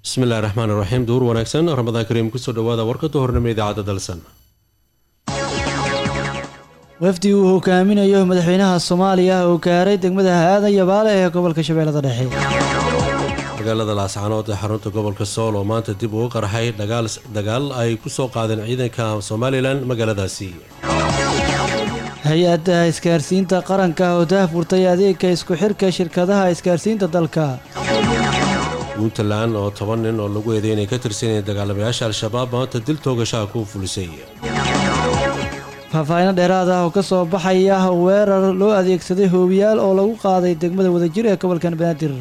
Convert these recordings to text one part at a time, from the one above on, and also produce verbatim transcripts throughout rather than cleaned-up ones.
bismillahi raxmaan raxiim duur wanaagsan ramadaan kariim kusoo dhawaada warkada hornimo idaacadda dalsan. wafdi uu hogaaminayo madaxweynaha Soomaaliya oo gaaray degmada Aadan Yabaale ee gobolka Shabeellada Dhexe. magaalada Laascaanood ee xarunta gobolka Sool oo maanta dib ugu qarxay dagaal dagaal ay ku soo qaadeen ciidanka Soomaaliland magaaladaasi. hay-adda isgaarsiinta qaranka oo daahfurtay adeegga isku xirka shirkadaha isgaarsiinta dalka. puntland oo toban nin oo lagu eedeeyay inay ka tirsan yihiin dagaalamayaasha al-shabaab maanta dil toogashaha ku fulisay. faahfaahin dheeraad ah oo ka soo baxaya weerar loo adeegsaday hoobiyaal oo lagu qaaday degmada wadajir ee gobolka Banaadir.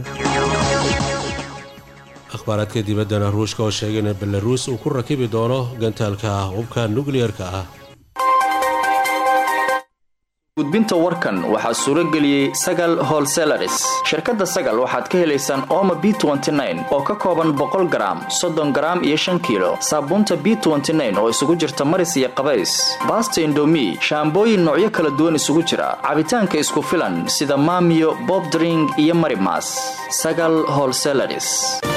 akhbaaraadka dibaddana Ruushka oo sheegay in Belarus uu ku rakibi doono gantaalka hubka nuclear-ka ah. gudbinta warkan waxaa suuro geliyey Sagal Wholesalers. shirkadda Sagal waxaad ka helaysaan Omo B twenty nine oo ka kooban boqol garaam, soddon garaam iyo shan kiilo. Saabuunta B twenty nine oo isugu jirta maris iyo qabays. Basta Indomie, shaambooyin noocyo kala duwan isugu jira. Cabitaanka isku filan sida Maamiyo, Bob Drink iyo Marimas. Sagal Wholesalers.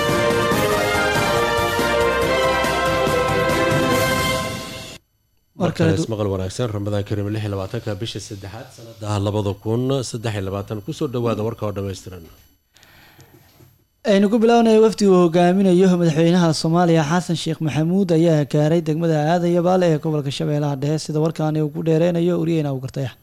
maqal wanaagsan ramadaan kariim lix iyo labaatanka bisha saddexaad sanada labada kun saddex iyo labaatan kusoo dhawaada warka oo dhammaystiran. aynu ku bilownay wafdi uu hogaaminayo madaxweynaha Soomaaliya Xasan Sheekh Maxamuud ayaa gaaray degmada Aadan Yabaale ee gobolka Shabeellaha Dhexe sida warkaan uu ku dheereynayo uriyayna u gartay.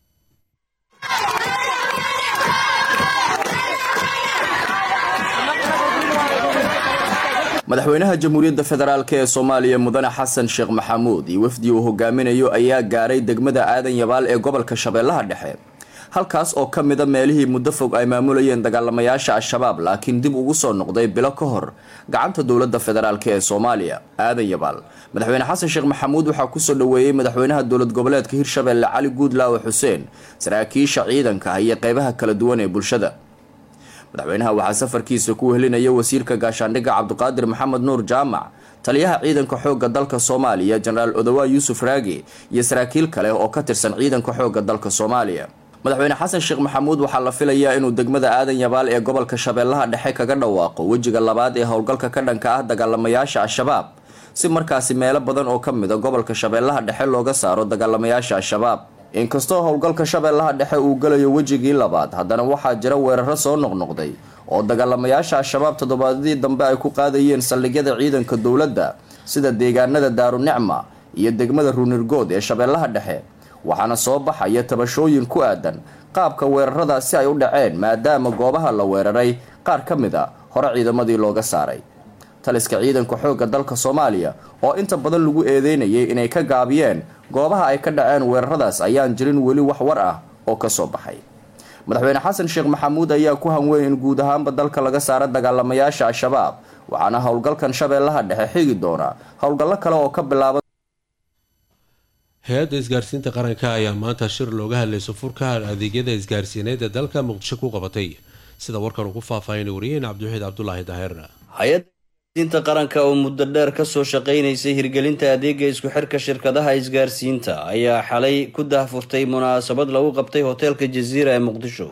madaxweynaha jamhuuriyadda federaalk ee Soomaaliya mudane Xasan Sheekh Maxamuud iyo wafdi uu hogaaminayo ayaa gaaray degmada Aadan Yabaal ee gobolka Shabeellaha Dhexe halkaas oo ka mid ah meelihii muddo fog ay maamulayeen dagaalamayaasha al-shabaab laakiin dib ugu soo noqday bilo ka hor gacanta dowladda federaalk ee Soomaaliya. Aadan Yabaal madaxweyne Xasan Sheekh Maxamuud waxaa ku soo dhaweeyay madaxweynaha dowlad goboleedka Hirshabeelle Cali Guudlaawe Xuseen, saraakiisha ciidanka iyo qaybaha kala duwan ee bulshada. madaxweynaha waxaa safarkiisa ku wehelinaya wasiirka gaashaandhigga Cabdiqaadir Maxamed Nuur Jaamac, taliyaha ciidanka xoogga dalka Soomaaliya Generaal Odawa Yuusuf Raagi iyo saraakiil kale oo ka tirsan ciidanka xoogga dalka Soomaaliya. madaxweyne Xasan Sheekh Maxamuud waxaa la filayaa inuu degmada Aadan Yabaal ee gobolka Shabeellaha Dhexe kaga dhawaaqo wejiga labaad ee howlgalka ka dhanka ah dagaalamayaasha al-shabaab si markaasi meelo badan oo ka mid ah gobolka Shabeellaha Dhexe looga saaro dagaalamayaasha al-shabaab. inkastoo howlgalka Shabeellaha Dhexe uu galayo wejigii labaad haddana waxaa jira weeraro soo noqnoqday oo dagaalamayaasha al-shabaab toddobaadadii dambe ay ku qaadayeen saldhigyada ciidanka dowladda sida deegaanada Daarunicma iyo degmada Ruunirgood ee Shabeellaha Dhexe, waxaana soo baxaya tabashooyin ku aadan qaabka weeraradaasi ay u dhaceen maadaama goobaha la weeraray qaar ka mid a hore ciidamadii looga saaray. taliska ciidanka xoogga dalka Soomaaliya oo inta badan lagu eedeynayay inay ka gaabiyeen goobaha ay ka dhaceen weeraradaas ayaan jirin weli wax war ah oo ka soo baxay. madaxweyne Xasan Sheekh Maxamuud ayaa ku hanweyn in guud ahaanba dalka laga saaro dagaalamayaasha al-shabaab, waxaana howlgalkan Shabeellaha Dhexe xigi doona howlgallo kale oo ka bilaaba. hay-adda isgaarsiinta qaranka ayaa maanta shir looga hadlay sufurka adeegyada isgaarsiineed ee dalka Muqdisho ku qabatay sida warkan uu ku faahfaahinay wariyeen Cabdiwaxiid Cabdullaahi Daahirna. hay'adda qaranka oo muddo dheer ka soo shaqeynaysay hirgelinta adeegga isku xirka shirkadaha isgaarsiinta ayaa xalay ku daahfurtay munaasabad lagu qabtay hoteelka Jazeera ee Muqdisho.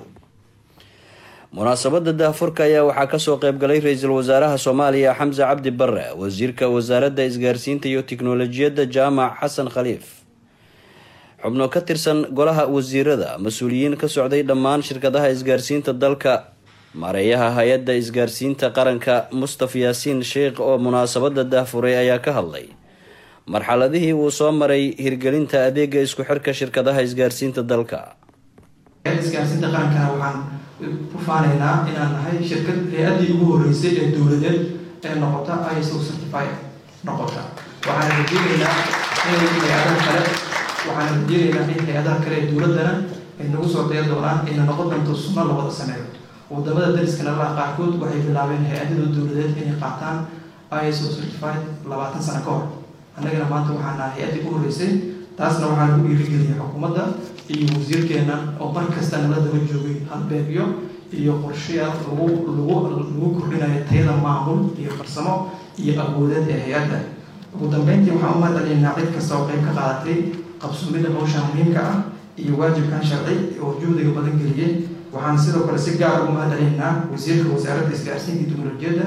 munaasabada daahfurka ayaa waxaa kasoo qayb galay ra-iisul wasaaraha Soomaaliya Xamza Cabdi Barre, wasiirka wasaaradda isgaarsiinta iyo tiknoolajiyadda Jaamac Xasan Khaliif, xubno ka tirsan golaha wasiirada, mas-uuliyiin ka socday dhammaan shirkadaha isgaarsiinta dalka. maareeyaha hay-adda isgaarsiinta qaranka Mustafa Yaasiin Sheekh oo munaasabada daahfuray ayaa ka hadlay marxaladihii uu soo maray hirgelinta adeegga isku xirka shirkadaha isgaarsiinta dalka. hay-adda isgaarsiinta qaranka waxaan ku faanaynaa inaan nahay shirkad hay-addii ugu horeysay ee dowladeed ee noqota I S O certified noqota. waxaan rajeynaynaa in hay-adaha kale waxaan rajeynaynaa in hay-adaha kale ee dowladana ay nagu soo daya doonaan ayna noqon doonto sunno la wada sameeyo. wadamada dariska nabadaha qaarkood waxay bilaabeen hay-adada dowladeed inay qaataan I S O certified labaatan sano ka hor. annagana maanta waxaan nahay hay-addii u horeysay, taasna waxaa lagu dhiirigeliyay xukuumadda iyo wasiirkeena oo mar kasta nala daba joogay halbeegyo iyo qorshayaal lagu lagu lagu kordhinayo tayada maamul iyo farsamo iyo awoodeed ee hay-adda. ugu dambeyntii waxaan u mahadcelinaynaa cid kasta oo qayb ka qaadatay qabsoomida hawsha muhiimka ah iyo waajibkan sharci oo juhdiga badan geliyay. waxaan sidoo kale si gaar ah u mahadcelinaynaa wasiirka wasaaradda isgaarsiinta iyo tiknoolajiyadda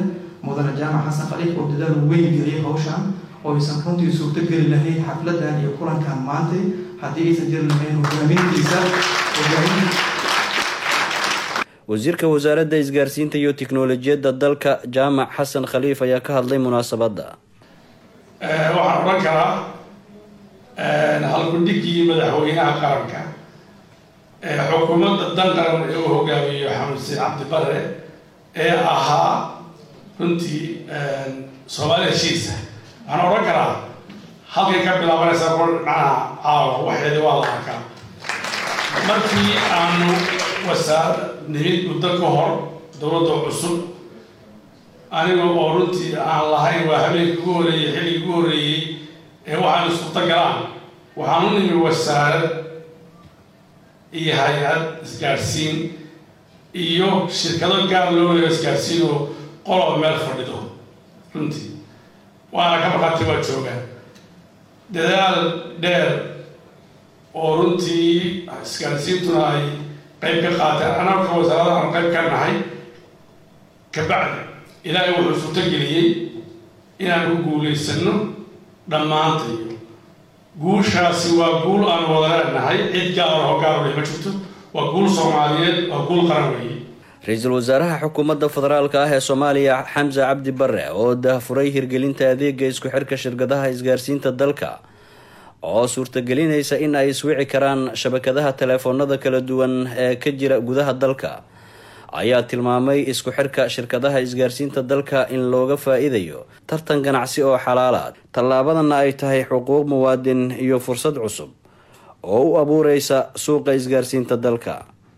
mudane jaamac xasan khaliif oo dadaal weyn geliyay hawshan oo aysan runtii suurto geli lahayn xafladan iyo kulankan maantay haddii aysan jiri lahayn hogaamintiisa hogaamin wasiirka wasaaradda isgaarsiinta iyo tiknoolajiyadda dalka jaamac xasan khaliif ayaa ka hadlay munaasabadda. waxaan oran karaa halgudhigii madaxweynaha qaranka xukuumadda dan qaran ee uu hogaamiyo xamse cabdi bare ee ahaa runtii soomaali heshiisa. waxaan oran karaa halkay ka bilaabanaysa macnaha caawa waxeedi waa la arkaa markii aanu wasaar nimid muddo ka hor dowladda cusub aniga oo runtii aan lahayn waa habeenkii ugu horreeyey xilligii ugu horreeyey ee waxaan iskuta galaan waxaan u nimi wasaarad iyo hay-ad isgaadhsiin iyo shirkado gaar loo leeyo isgaadhsiin oo qoloba meel fadhido runtii waana ka markhaati waa joogaan dadaal dheer oo runtii isgaadhsiintuna ay qayb ka qaateen anaka wasaarada aan qayb ka nahay kabacdi ilaahay wuxuu suurto geliyey inaan ku guulaysano dhammaantayo guushaasi waa guul aan wada leenahay cid gaar oo gaar leh ma jirto waa guul Soomaaliyeed waa guul qaran weeye. Ra'iisul Wasaaraha Xukuumadda Federaalka ah ee Soomaaliya Xamse Cabdi Barre oo daahfuray hirgelinta adeegga isku xirka shirkadaha isgaarsiinta dalka oo suurtagelinaysa in ay iswici karaan shabakadaha telefoonada kala duwan ee ka jira gudaha dalka ayaa tilmaamay isku xirka shirkadaha isgaarsiinta dalka in looga faa'iidayo tartan ganacsi oo xalaal ah. Tallaabadana ay tahay xuquuq muwaadin iyo fursad cusub oo u abuureysa suuqa isgaarsiinta dalka.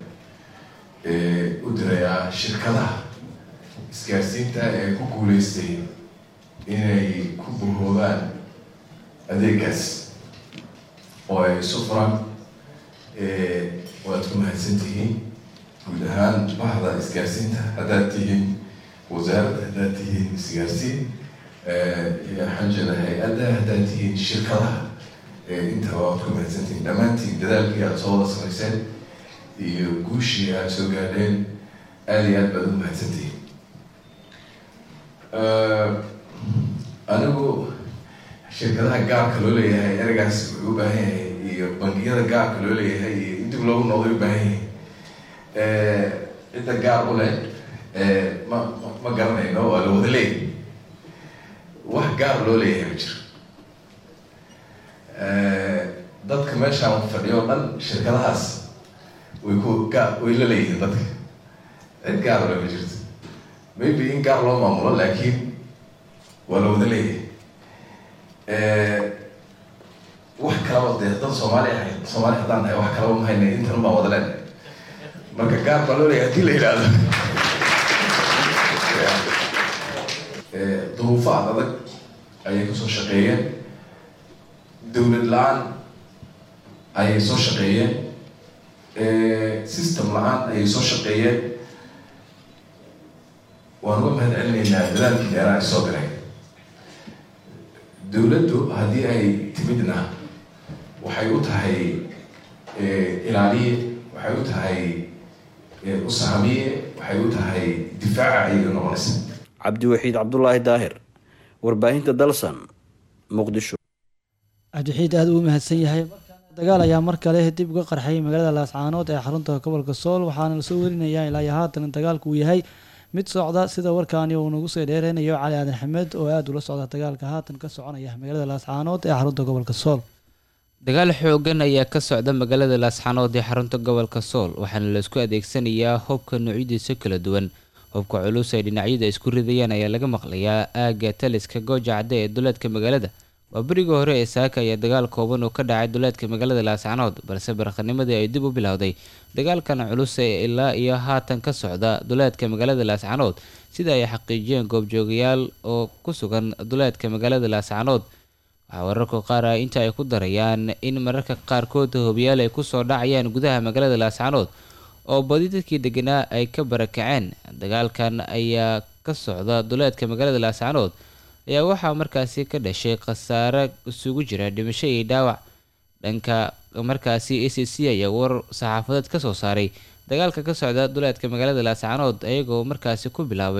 ee u diraya shirkadaha isgaarsiinta ee ku guuleystay inay ku buuxoobaan adeegaas oo ay isu furan ee waad ku mahadsantihiin guud ahaan bahda isgaarsiinta haddaad tihiin wasaaradda haddaad tihiin isgaarsiin iyo xajada hay-adda haddaad tihiin shirkadaha intaba waad ku mahadsantihiin dhammaantiin dadaalkii aada soo wada samayseen iyo guushii aada soo gaadheen aada iyo aad baad u mahadsantihiin. anigu shirkadaha gaarka loo leeyahay eragaas wuxuu u baahan yahay iyo bangiyada gaarka loo leeyahay iyo in dib loogu noqday u baahan yahay cidda gaar u leh ma ma garanayno waa la wada leeyahay wax gaar loo leeyahay ma jiro. dadka meeshaan fadhiyo o dhan shirkadahaas way ku gaar way la leeyihiin dadka cid gaar ole ma jirto maybe in gaar loo maamulo laakiin waa la wada leeyahay. wax kalaba dee dad soomaali ahay soomaali haddaan nahay wax kalaba mahayna intan baan wada leenahay marka gaar baa loo leeyahay hadii la yidhaahdo duruufo ad adag ayay kusoo shaqeeyeen dowlad la-aan ayay soo shaqeeyeen system la-aan ayay soo shaqeeyeen waan uga mahad celinaynaa dadaalkii dheeraha ay soo diray. dowladdu haddii ay timidna waxay u tahay ilaaliye waxay u tahay usahamiye waxay u tahay difaaca ayay noqonaysa. Cabdiwaxiid Cabdullaahi Daahir, warbaahinta Dalsan, Muqdisho. cabdiwaxiid aada uu mahadsan yahay. dagaal ayaa mar kale dib uga qarxay magaalada Laascaanood ee xarunta gobolka Sool waxaana la soo warinayaa ilaa iyo haatan dagaalku uu yahay mid socda sida warkaani uu nagu soo dheereynayo Cali Aadan Xamed oo aad ula socda dagaalka haatan ka soconaya magaalada Laascaanood ee xarunta gobolka Sool. dagaal xoogan ayaa ka socda magaalada Laascaanood ee xarunta gobolka Sool waxaana la isku adeegsanayaa hubka noocyadiisa kala duwan. hubka culus ee dhinacyada isku ridayaan ayaa laga maqlayaa aaga taliska Gooja Cadde ee duleedka magaalada. waa berigii hore ee saaka ayaa dagaal kooban oo ka dhacay duleedka magaalada Laascaanood balse barqanimadii ay dib u bilowday dagaalkan culus ee ilaa iyo haatan ka socda duleedka magaalada Laascaanood sida ay xaqiijiyeen goobjoogayaal oo ku sugan duleedka magaalada Laascaanood. waxaa wararka qaar ah inta ay ku darayaan in mararka qaarkood hoobiyaal ay kusoo dhacayaan gudaha magaalada Laascaanood oo badi dadkii deganaa ay ka barakaceen. dagaalkan ayaa ka socda duleedka magaalada Laascaanood ayaa waxaa markaasi ka dhashay khasaare isugu jira dhimasho iyo dhaawac. dhanka markaasi A C C ayaa war saxaafadeed ka soo saaray dagaalka ka socda duleedka magaalada Laascaanood ayagoo markaasi ku bilaabay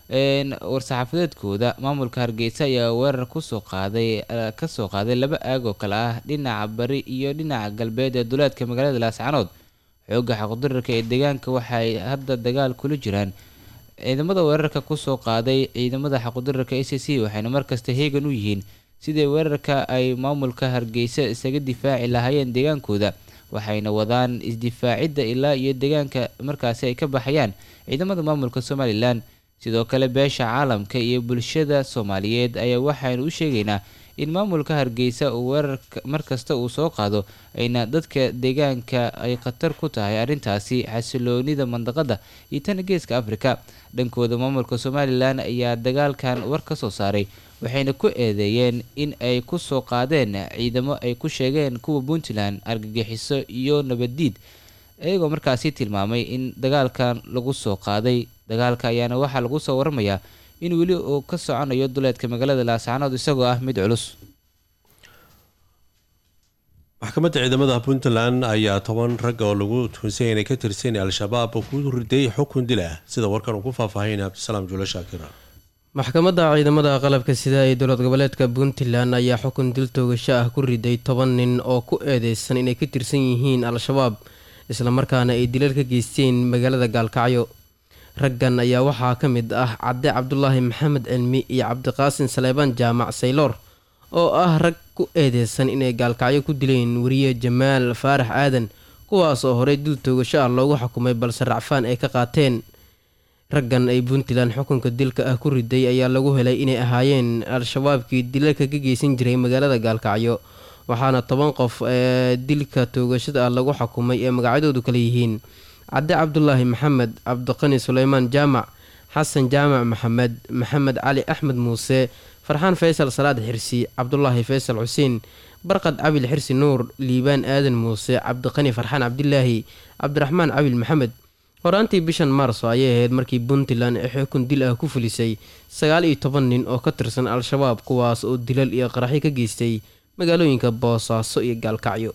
war-saxaafadeedkooda maamulka hargeysa ayaa weerar kusoo qaaday kasoo qaaday laba aag oo kale ah dhinaca bari iyo dhinaca galbeed ee duleedka magaalada laascanood xooga xaqdararka ee deegaanka waxay hadda dagaal kula jiraan ciidamada weerarka kusoo qaaday ciidamada xaqdararka A C C waxayna markasta heegan u yihiin sidii weerarka ay maamulka hargeysa isaga difaaci lahaayeen deegaankooda waxayna wadaan isdifaacidda ilaa iyo deegaanka markaasi ay ka baxayaan ciidamada maamulka Somaliland sidoo kale beesha caalamka iyo bulshada Soomaaliyeed ayaa waxaynu u sheegaynaa in maamulka hargeysa uu weerarka markasta uu soo qaado ayna dadka deegaanka ay khatar ku tahay arrintaasi xasiloonida mandaqada iyo tan geeska Afrika dhankooda maamulka Somaliland ayaa dagaalkan war ka soo saaray waxayna ku eedeeyeen in ay ku soo qaadeen ciidamo ay ku sheegeen kuwa Puntland argagixiso iyo nabadiid iyagoo markaasi tilmaamay in dagaalkan lagu soo qaaday dagaalka ayaana waxaa lagu soo waramayaa in weli uu ka soconayo duleedka magaalada laascanood isagoo ah mid culus. maxkamadda ciidamada Puntland ayaa toban rag oo lagu tuhunsan inay ka tirsan al-shabaab ku riday xukun dil ah sida warkan uu ku faahfaahinay Abdisalaam Juule Shaakir. maxkamadda ciidamada qalabka sida ee dowlad goboleedka Puntland ayaa xukun dil toogasho ah ku riday toban nin oo ku eedeysan inay ka tirsan yihiin al-shabaab isla markaana ay dilal ka geysteen magaalada Gaalkacyo. raggan ayaa waxaa ka mid ah Cabdi Cabdullaahi Maxamed Cilmi iyo Cabdiqaasin Saleebaan Jaamac Saylor oo ah rag ku eedeysan inay Gaalkacyo ku dileen wariye Jamaal Faarax Aadan kuwaas oo horey dil toogasho ah loogu xukumay balse racfaan ay ka qaateen. raggan ay Puntland xukunka dilka ah ku riday ayaa lagu helay inay ahaayeen al-shabaabkii dilalka ka geysan jiray magaalada Gaalkacyo waxaana toban qof ee dilka toogashada ah lagu xukumay ee magacyadoodu kala yihiin Cabdi Cabdullaahi Maxamed, Cabdiqani Suleymaan Jaamac, Xasan Jaamac Maxamed, Maxamed Cali Axmed Muuse, Farxaan Faysal Salaad Xirsi, Cabdullaahi Faysal Xuseen, Barqad Cabil Xirsi Nuur, Liibaan Aadan Muuse, Cabdiqani Farxaan Cabdilaahi, Cabdiraxmaan Cabil Maxamed. horaantii bishan Maarso ayay ahayd markii Puntland ay xukun dil ah ku fulisay sagaal iyo toban nin oo ka tirsan al-shabaab kuwaas oo dilal iyo qaraxyo ka geystay magaalooyinka Boosaaso iyo Gaalkacyo.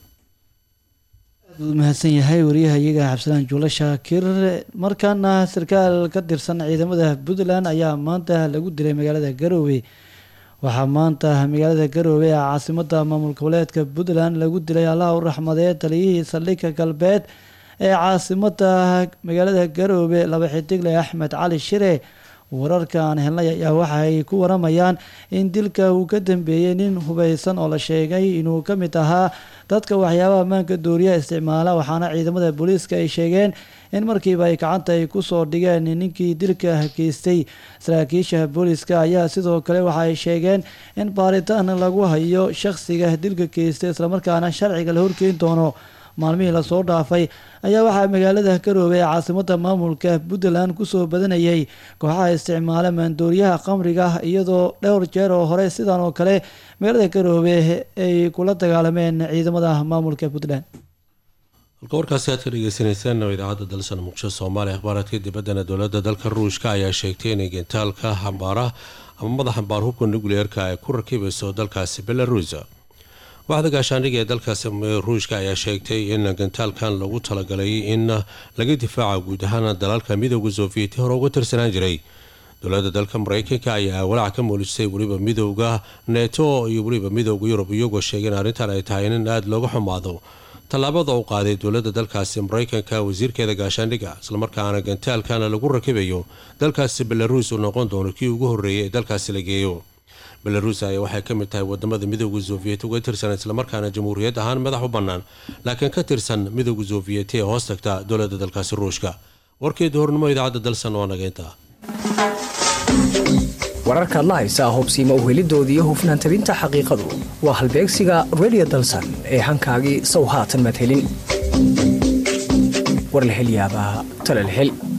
mahadsan yahay wariyahayaga Abdisalaam Juule Shaakir. markaana sarkaal ka tirsan ciidamada Puntland ayaa maanta lagu dilay magaalada Garowe. waxaa maanta magaalada Garowe ee caasimadda maamulka goboleedka Puntland lagu dilay Allah u raxmadee taliyihii saldhigga galbeed ee caasimadda magaalada Garowe laba xidigle Axmed Cali Shire. wararkan helnay ayaa waxay ku waramayaan in dilka uu ka dambeeyay nin hubeysan oo la sheegay inuu ka mid ahaa dadka waxyaabaha ammaanka dooriya isticmaala waxaana ciidamada booliiska ay sheegeen in markiiba ay gacanta ay kusoo dhigeen ninkii dilka geystay. saraakiisha booliiska ayaa sidoo kale waxa ay sheegeen in baaritaan lagu hayo shakhsiga dilka geystay islamarkaana sharciga la horkeyn doono. maalmihii lasoo dhaafay ayaa waxaa magaalada Garowe ee caasimadda maamulka Puntland kusoo badanayay kooxaha isticmaala maandooriyaha qamriga iyadoo dhowr jeer oo hore sidan oo kale magaalada Garowe ay kula dagaalameen ciidamada maamulka Puntland. halka warkaasi aad ka dhegeysaneysaan oo idaacadda dalsan muqdisho Soomaaliya akhbaaraadka dibaddana dowladda dalka Ruushka ayaa sheegtay in gantaalka xambaara ama madax xambaar hubka nukliyeerka ay ku rakibayso dalkaasi Belarus. waxda gaashaandhigga ee dalkaasi Ruushka ayaa sheegtay in gantaalkan lagu talagalay in laga difaaco guud ahaan dalalka midowga Soviet hore uga tirsanaan jiray. dowladda dalka Mareykanka ayaa walaac ka muulisay waliba midowga NATO iyo waliba midowga Yurub iyagoo sheegay in arrintan ay tahay in aad looga xumaado tallaabada uu qaaday dowladda dalkaasi Mareykanka wasiirkeeda gaashaandhigga isla markaana gantaalkan lagu rakibayo dalkaasi Belarus uu noqon doono kii ugu horeeyay ee dalkaasi la geeyo. Belarus ayaa waxay ka mid tahay wadamada midowga Soviet uga tirsan isla markaana jamhuuriyad ahaan madax u bannaan laakiin ka tirsan midowga Soviet ee hoos tagta dowladda dalkaasi Ruushka. warkeeda hornimo idaacadda dalsan waa nageynta. wararka la haysa hubsiima u helidoodii iyo hufnaan tabinta xaqiiqadu waa halbeegsiga Radio Dalsan ee hankaagii sow haatan madhelin war la hel yaabaa tala la hel